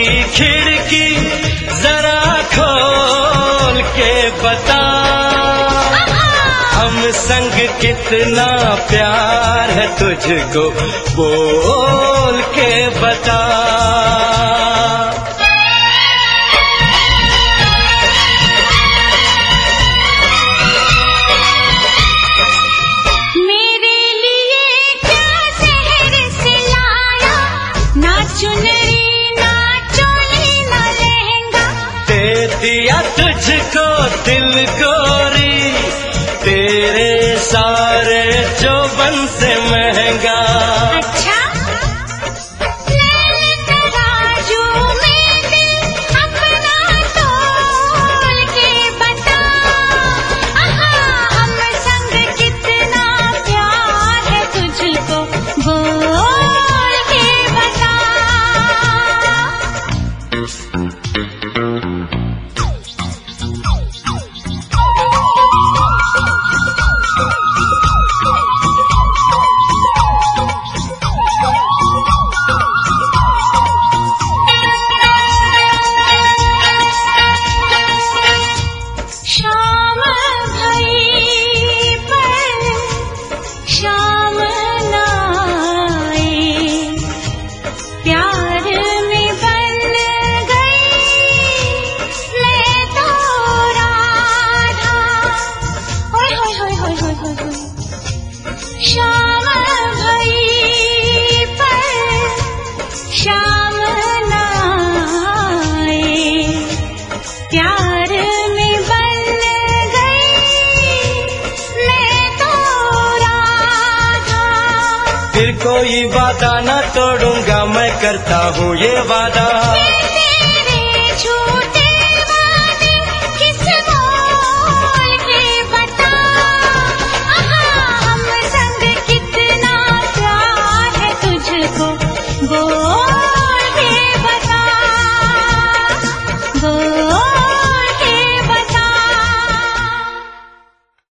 की खिड़की जरा खोल के बता, हम संग कितना प्यार है तुझको बोल के बता। मेरे लिए क्या शहर से लाया, ना चुनरी ना चोली ना लहंगा, दे दिया तुझको दिल गोरी तेरे सारे चौबन से महंगा। अच्छा तराजू में दिल अपना तोल के बता, हम संग कितना प्यार है तुझको बोल के बता। शाम भई पर शाम ना आए, प्यार में बन गई मैं तो राधा। ओए होए होए होए होए होए होए। शाम भई पर शाम ना आए, प्यार में बन गई मैं तो राधा। फिर कोई वादा ना तोड़ूंगा मैं करता हूँ ये वादा।